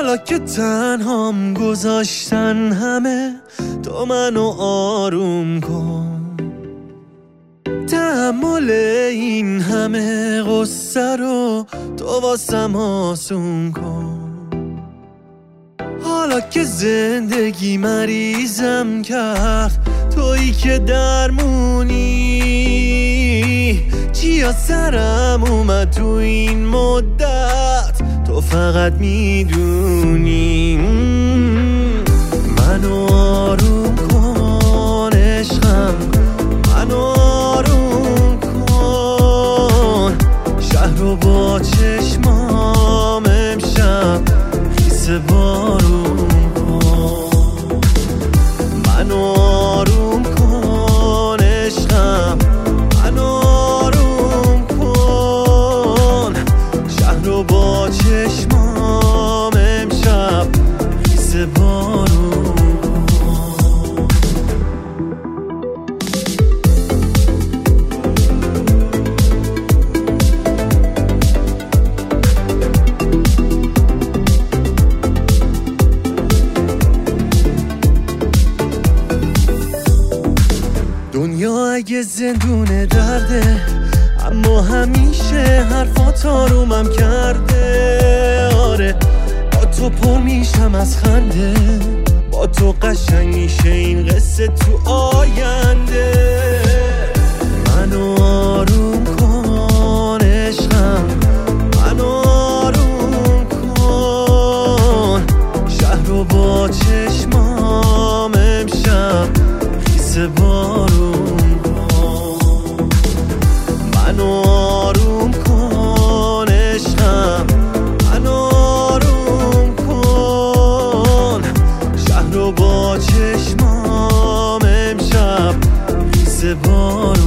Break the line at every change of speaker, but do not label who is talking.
حالا که تنهام گذاشتن همه، تو منو آروم کن. تحمل این همه غصه رو تو واسم آسون کن. حالا که زندگی مریضم کرد، تویی که درمونی. چیا سرم اومد تو این مدت، تو فقط میدونی. منو آروم کن عشقم، منو آروم کن. شهر رو با چشمام امشب خیس بارون کن. منو آروم کن عشقم، منو آروم کن. شهر رو با چشمام امشب خیس بارون کن. دنیا اگه زندون درده، اما همیشه حرفات آرومم کرده. آره با تو پر میشم از خنده، با تو قشنگ میشه این قصه تو آینده. منو آروم کن عشقم، منو آروم کن. شهر رو با چشمام امشب خیس بارون کن. منو آروم کن عشقم، منو آروم کن. شهر رو با چشمام امشب خیس بارون